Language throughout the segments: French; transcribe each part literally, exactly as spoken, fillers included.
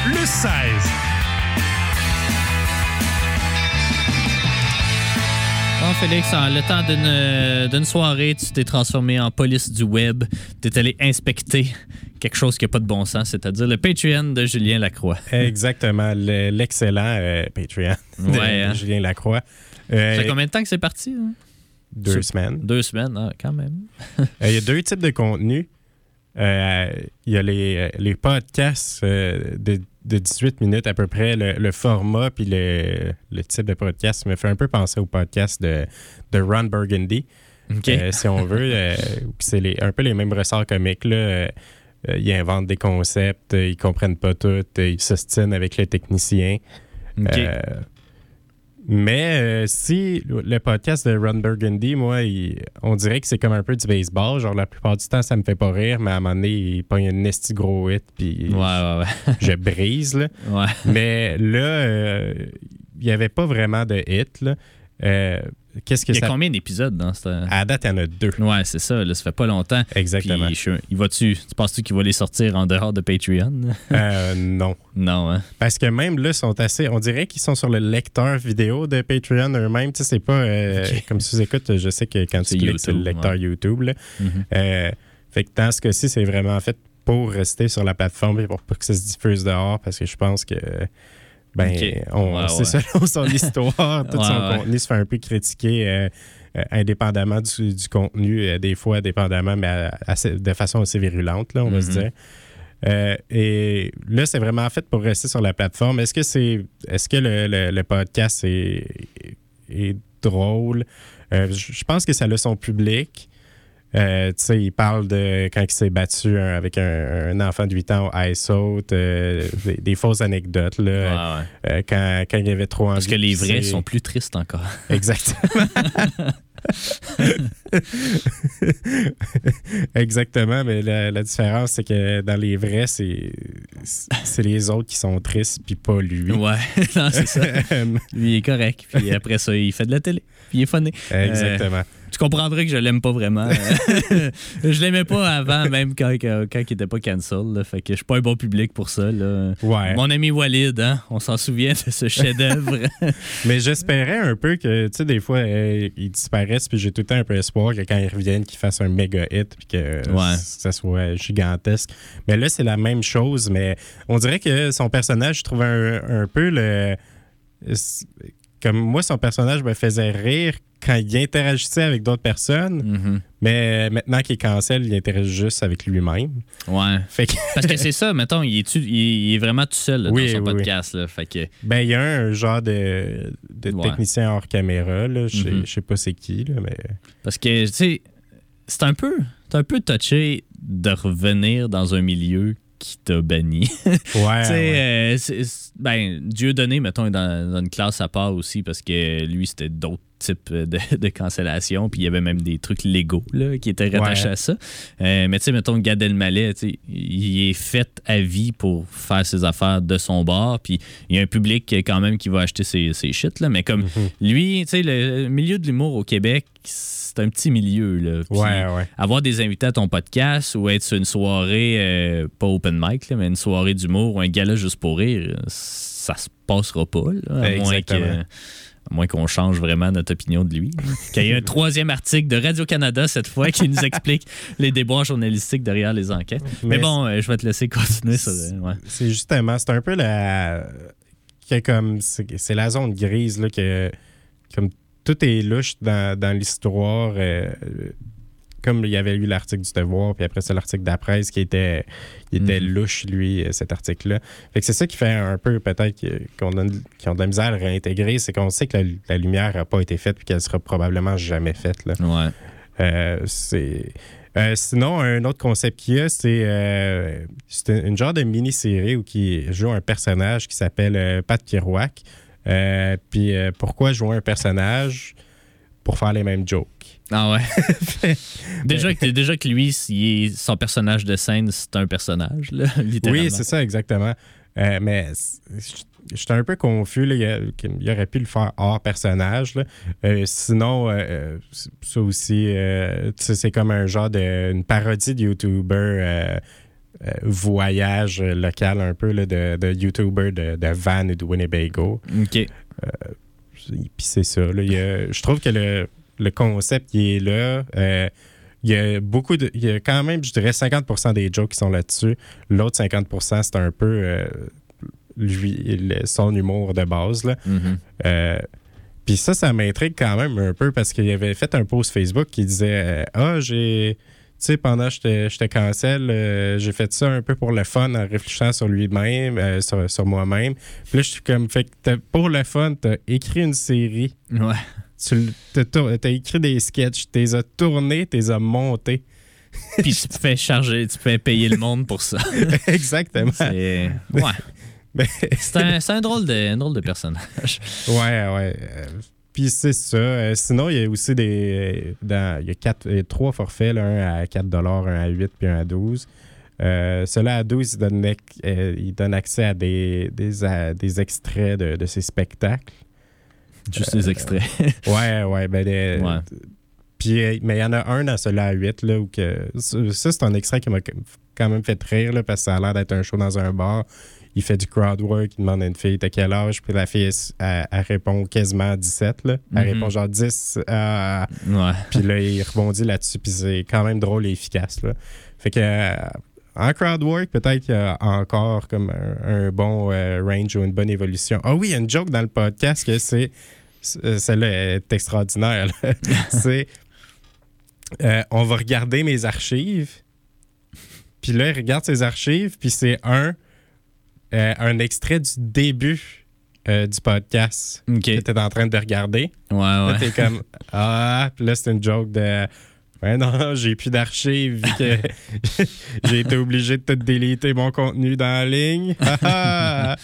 le seize. Bon, Félix, en le temps d'une, d'une soirée, tu t'es transformé en police du web. Tu es allé inspecter quelque chose qui n'a pas de bon sens, c'est-à-dire le Patreon de Julien Lacroix. Exactement, le, l'excellent euh, Patreon de ouais, hein? Julien Lacroix. Euh, ça fait combien de temps que c'est parti? Hein? Deux Sur... semaines. Deux semaines, ah, quand même. Il euh, y a deux types de contenus. Il euh, y a les, les podcasts euh, de, de dix-huit minutes à peu près. Le, le format puis le, le type de podcast me fait un peu penser au podcast de, de Ron Burgundy, okay. euh, si on veut. Euh, c'est les, un peu les mêmes ressorts comiques. Là. Euh, ils inventent des concepts, ils comprennent pas tout, ils s'ostinent avec les techniciens. Okay. Euh, Mais euh, si le podcast de Ron Burgundy, moi, il, on dirait que c'est comme un peu du baseball. Genre, la plupart du temps, ça me fait pas rire, mais à un moment donné, il pogne un esti gros hit, puis ouais, ouais, ouais. je brise. Là. Ouais. Mais là, euh, il n'y avait pas vraiment de hit. Là. Euh, qu'est-ce que il y a ça... combien d'épisodes dans cette... À la date, il y en a deux. Ouais, c'est ça. Là, ça fait pas longtemps. Exactement. Puis, je... il va-tu... Tu penses-tu qu'il va les sortir en dehors de Patreon? euh, non. Non, hein? Parce que même là, sont assez... On dirait qu'ils sont sur le lecteur vidéo de Patreon eux-mêmes. Tu sais, c'est pas... Euh, okay. Comme si vous écoutez, je sais que quand c'est tu cliques sur le lecteur ouais. YouTube, là, mm-hmm. euh, fait que dans ce cas-ci, c'est vraiment fait pour rester sur la plateforme et pour pas que ça se diffuse dehors, parce que je pense que... Ben, okay. on, ouais, c'est ouais. selon son histoire, tout ouais, son ouais. contenu se fait un peu critiquer euh, euh, indépendamment du, du contenu, euh, des fois dépendamment, mais assez, de façon assez virulente, là, on mm-hmm. va se dire. Euh, et là, c'est vraiment fait pour rester sur la plateforme. Est-ce que c'est, est-ce que le, le, le podcast est, est drôle? Euh, je pense que ça a son public. Euh, tu sais, il parle de quand il s'est battu un, avec un, un enfant de huit ans au ice out, euh, des, des fausses anecdotes, là, ouais, ouais. Euh, quand, quand il y avait trop envie. Parce que les vrais sont plus tristes encore. Exactement. Exactement, mais la, la différence, c'est que dans les vrais, c'est, c'est les autres qui sont tristes, puis pas lui. Ouais, non, c'est ça. Lui, il est correct, puis après ça, il fait de la télé, puis il est funny. Exactement. Euh, tu comprendrais que je l'aime pas vraiment. Je l'aimais pas avant, même quand, quand, quand il était pas cancel. Là, fait que je suis pas un bon public pour ça. Là. Ouais. Mon ami Walid, hein, on s'en souvient de ce chef-d'œuvre. Mais j'espérais un peu que, tu sais, des fois, euh, ils disparaissent, puis j'ai tout le temps un peu espoir que quand ils reviennent, qu'ils fassent un méga hit, puis que ouais. ça soit gigantesque. Mais là, c'est la même chose, mais on dirait que son personnage, je trouve un, un peu le... Comme moi, son personnage me faisait rire quand il interagissait avec d'autres personnes, mm-hmm. mais maintenant qu'il est cancel, il interagit juste avec lui-même. Ouais. Fait que... Parce que c'est ça, mettons, il est, il est vraiment tout seul là, oui, dans son oui, podcast. Oui. Là, fait que... Ben, il y a un genre de, de ouais. technicien hors caméra. Là. Je mm-hmm. sais pas c'est qui, là, mais... Parce que, tu sais, c'est un peu, c'est un peu touché de revenir dans un milieu qui t'a banni. Ouais. Tu sais, ouais. euh, c'est, c'est, ben, Dieudonné, mettons, est dans, dans une classe à part aussi parce que lui, c'était d'autres types de, de cancellation. Puis il y avait même des trucs légaux là, qui étaient rattachés ouais. à ça. Euh, mais tu sais, mettons, Gad Elmaleh, tu sais, il est fait à vie pour faire ses affaires de son bord. Puis il y a un public quand même qui va acheter ses, ses shit. Là. Mais comme mm-hmm. lui, tu sais, le milieu de l'humour au Québec, c'est un petit milieu. Là. Puis ouais, ouais. avoir des invités à ton podcast ou être sur une soirée, euh, pas open mic, là, mais une soirée d'humour ou un gala juste pour rire, ça se passera pas. Là, à, moins que, à moins qu'on change vraiment notre opinion de lui. Qu'il y ait un troisième article de Radio-Canada cette fois qui nous explique les débats journalistiques derrière les enquêtes. Mais, mais bon, euh, je vais te laisser continuer sur... Euh, ouais. C'est justement, c'est un peu la... Que comme, c'est, c'est la zone grise, là, que comme tout est louche dans, dans l'histoire. Euh, comme il y avait eu l'article du Devoir, puis après c'est l'article de la presse qui était, qui était mm-hmm. louche, lui, cet article-là. Fait que c'est ça qui fait un peu peut-être qu'on a, qu'ils ont de la misère à le réintégrer, c'est qu'on sait que la, la lumière n'a pas été faite puis qu'elle sera probablement jamais faite. Là. Ouais. Euh, c'est... Euh, sinon, un autre concept qu'il y a, c'est, euh, c'est une genre de mini-série où il joue un personnage qui s'appelle euh, Pat Kerouac. Euh, puis euh, pourquoi jouer un personnage? Pour faire les mêmes jokes. Ah ouais. déjà, que, déjà que lui, il est, son personnage de scène, c'est un personnage, là, littéralement. Oui, c'est ça, exactement. Euh, mais j'étais un peu confus. Là, il, il aurait pu le faire hors personnage. Là. Euh, sinon, euh, ça aussi, euh, c'est comme un genre de une parodie de YouTuber. Euh, euh, voyage local un peu là, de, de YouTuber de, de Van et de Winnebago. OK. Euh, Puis c'est ça. Là, il y a, je trouve que le, le concept qui est là, euh, il y a beaucoup de. Il y a quand même, je dirais, cinquante pour cent des jokes qui sont là-dessus. L'autre cinquante pour cent, c'est un peu euh, lui, le, son humour de base. Là. Mm-hmm. Euh, Puis ça, ça m'intrigue quand même un peu parce qu'il avait fait un post Facebook qui disait Ah, j'ai. Tu sais, pendant que j'étais, j'étais cancel, euh, j'ai fait ça un peu pour le fun en réfléchissant sur lui-même, euh, sur, sur moi-même. Puis là, je suis comme, fait que t'as, pour le fun, t'as écrit une série. Ouais. Tu t'as, t'as écrit des sketchs, tu les as tournés, tu les as montés. Puis tu peux charger, tu peux payer le monde pour ça. Exactement. C'est... Ouais. Mais... c'est, un, c'est un, drôle de, un drôle de personnage. Ouais, ouais. Euh, Puis c'est ça. Euh, sinon, il y a aussi des. Dans, il y a quatre, il y a trois forfaits, là, un à quatre dollars, un à huit puis un à douze. Euh, Celui-là à douze, il donne, euh, il donne accès à des, des, à des extraits de, de ses spectacles. Juste euh, des extraits. ouais, ouais. Ben, des, ouais. Puis, mais il y en a un dans celui-là à huit. Là, où que, ça, c'est un extrait qui m'a quand même fait rire là, parce que ça a l'air d'être un show dans un bar. Il fait du crowd work, il demande à une fille t'as quel âge, puis la fille elle, elle répond quasiment à dix-sept. Là. Elle mm-hmm. répond genre dix. Euh, ouais. Puis là, il rebondit là-dessus, puis c'est quand même drôle et efficace. Là. Fait que euh, en crowd work, peut-être qu'il y a encore comme un, un bon euh, range ou une bonne évolution. Ah oui, il y a une joke dans le podcast que c'est. Celle-là est extraordinaire. Là. c'est euh, on va regarder mes archives, puis là, il regarde ses archives, puis c'est un. Euh, un extrait du début euh, du podcast okay. que tu es en train de regarder. Ouais, ouais. Là, t'es comme Ah, puis là, c'est une joke de ouais, non, j'ai plus d'archives vu que j'ai été obligé de te déliter mon contenu dans la ligne. Ah,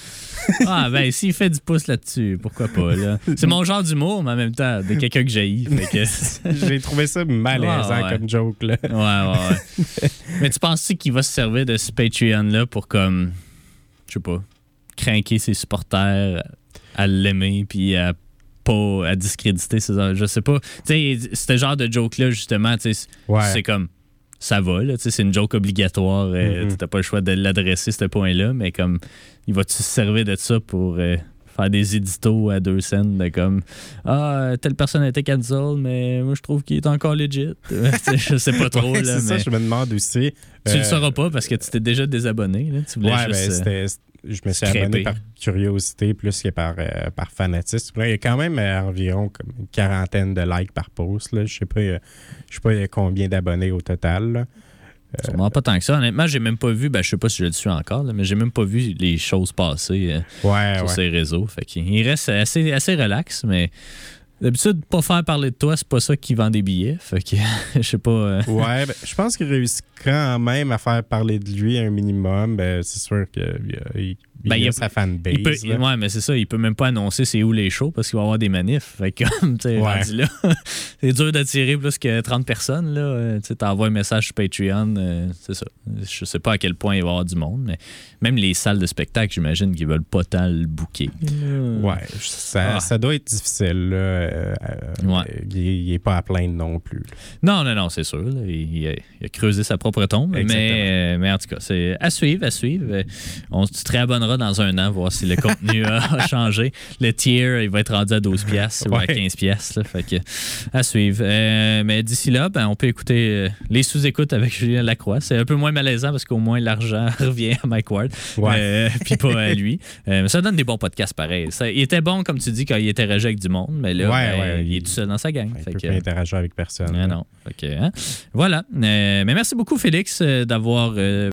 ben, s'il fait du pouce là-dessus, pourquoi pas, là. C'est mon genre d'humour, mais en même temps, de quelqu'un que j'haïs. Que... j'ai trouvé ça malaisant ouais, ouais. comme joke, là. Ouais, ouais, ouais. Mais tu penses-tu qu'il va se servir de ce Patreon-là pour comme. Je sais pas, craquer ses supporters à l'aimer puis à pas à discréditer ses je sais pas. Tu sais, ce genre de joke-là, justement, tu sais, ouais. c'est comme ça va, là, tu sais, c'est une joke obligatoire. Mm-hmm. Tu n'as pas le choix de l'adresser, ce point-là, mais comme il va-tu se servir de ça pour euh, faire des éditos à deux scènes de comme Ah, telle personne a été cancel, mais moi je trouve qu'il est encore legit. Je sais pas trop. Ouais, là, c'est mais... ça, je me demande aussi. Tu euh... le sauras pas parce que tu t'es déjà désabonné. Là. Tu voulais ouais, juste, ben, c'était, je me suis crêper. abonné par curiosité plus que par, euh, par fanatisme. Là, il y a quand même euh, environ comme une quarantaine de likes par post. Là. Je sais pas, euh, je sais pas il y a combien d'abonnés au total. Là. Euh, Sûrement pas tant que ça. Honnêtement, j'ai même pas vu, ben, je sais pas si je le suis encore, là, mais j'ai même pas vu les choses passer euh, ouais, sur ouais. ces réseaux. Fait qu'il reste assez, assez relax, mais d'habitude, pas faire parler de toi, c'est pas ça qui vend des billets. Fait que je sais pas. Euh... Ouais, ben, je pense qu'il réussit quand même à faire parler de lui un minimum. Ben, c'est sûr qu'il a, il, il ben, a, a sa fanbase. Il peut, ouais, mais c'est ça, il peut même pas annoncer c'est où les shows parce qu'il va y avoir des manifs. Fait que, comme, tu sais, ouais. rendu là, c'est dur d'attirer plus que trente personnes. Là. Tu t'envoies un message sur Patreon, euh, c'est ça. Je sais pas à quel point il va y avoir du monde, mais même les salles de spectacle, j'imagine qu'ils veulent pas tant le booker. Ouais, ça, ah. ça doit être difficile. Là. Euh, ouais. il, il est pas à plaindre non plus. Non, non, non, c'est sûr. Là. Il, il, a, il a creusé sa propre tombe. Mais, mais en tout cas, c'est à suivre, à suivre. On se réabonnera dans un an, voir si le contenu a changé. Le tier, il va être rendu à douze piastres ouais. ou à quinze piastres. Là, fait que, à suivre. Euh, mais d'ici là, ben, on peut écouter euh, les sous-écoutes avec Julien Lacroix. C'est un peu moins malaisant parce qu'au moins l'argent revient à Mike Ward. Ouais. Euh, puis pas à lui. Euh, mais ça donne des bons podcasts pareils. Ça, il était bon, comme tu dis, quand il interagissait avec du monde. Mais là, ouais, ben, ouais, il est tout seul dans sa gang. Il fait peut que, pas interagir avec personne. Euh, non. Fait que, hein? Voilà. Euh, mais merci beaucoup, Félix, euh, d'avoir. Euh,